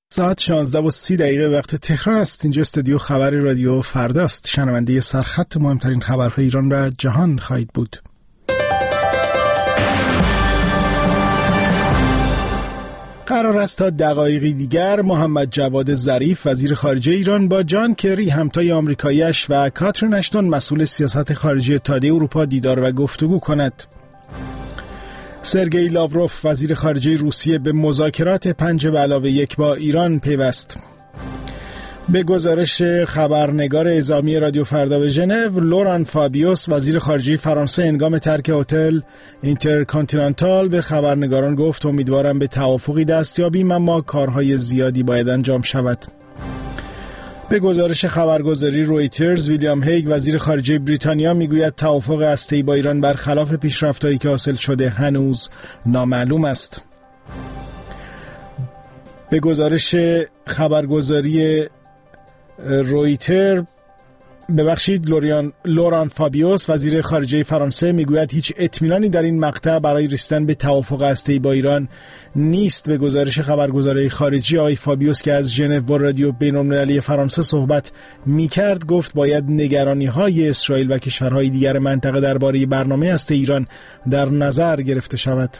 ساعت 16:30 وقت تهران است. اینجا استودیو خبر رادیو فرداست. شنونده سرخط مهمترین خبرهای ایران و جهان خواهید بود. قرار است تا دقایقی دیگر محمد جواد ظریف وزیر خارجه ایران با جان کری همتای آمریکایی‌اش و کاترین اشتون مسئول سیاست خارجی اتحادیه اروپا دیدار و گفتگو کند. سرگئی لاوروف وزیر خارجه روسیه به مذاکرات 5+1 با ایران پیوست. به گزارش خبرنگار اعزامی رادیو فردا به ژنو، لوران فابیوس وزیر خارجه فرانسه هنگام ترک هتل اینترکانتیننتال به خبرنگاران گفت امیدوارم به توافقی دست یابیم، اما کارهای زیادی باید انجام شود. به گزارش خبرگزاری رویترز، ویلیام هیگ وزیر خارجه بریتانیا میگوید توافق هسته‌ای با ایران برخلاف پیشرفت‌هایی که حاصل شده هنوز نامعلوم است. به گزارش خبرگزاری لوران فابیوس وزیر خارجه فرانسه میگوید هیچ اطمینانی در این مقطع برای رسیدن به توافق هسته‌ای با ایران نیست. به گزارش خبرگزاری خارجی، آقای فابیوس که از ژنو با رادیو بین‌المللی فرانسه صحبت میکرد گفت باید نگرانی‌های اسرائیل و کشورهای دیگر منطقه درباره برنامه هسته‌ای ایران در نظر گرفته شود.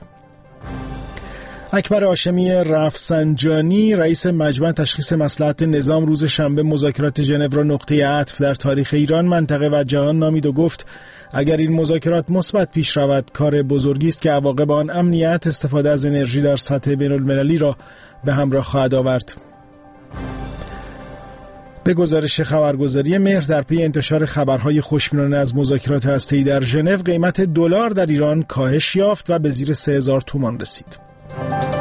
اکبر هاشمی رفسنجانی رئیس مجمع تشخیص مصلحت نظام روز شنبه مذاکرات ژنو را نقطه عطف در تاریخ ایران، منطقه و جهان نامید و گفت اگر این مذاکرات مثبت پیش رود کار بزرگی است که عواقب آن امنیت، استفاده از انرژی در سطح بین‌المللی را به همراه خواهد آورد. به گزارش خبرگزاری مهر، در پی انتشار خبرهای خوشبینانه از مذاکرات هسته‌ای در ژنو، قیمت دلار در ایران کاهش یافت و به زیر 3000 تومان رسید.